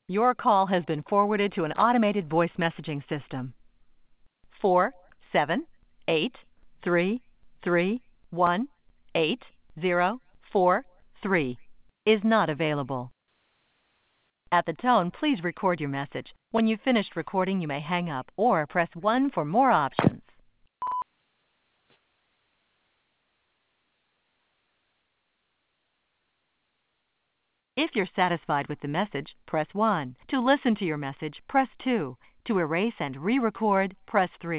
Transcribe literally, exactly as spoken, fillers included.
Your call has been forwarded to an automated voice messaging system. Four seven eight three three one eight zero four three is not available. At the tone, please record your message. When you've finished recording, you may hang up or press one for more options. If you're satisfied with the message, press one. To listen to your message, press two. To erase and re-record, press three.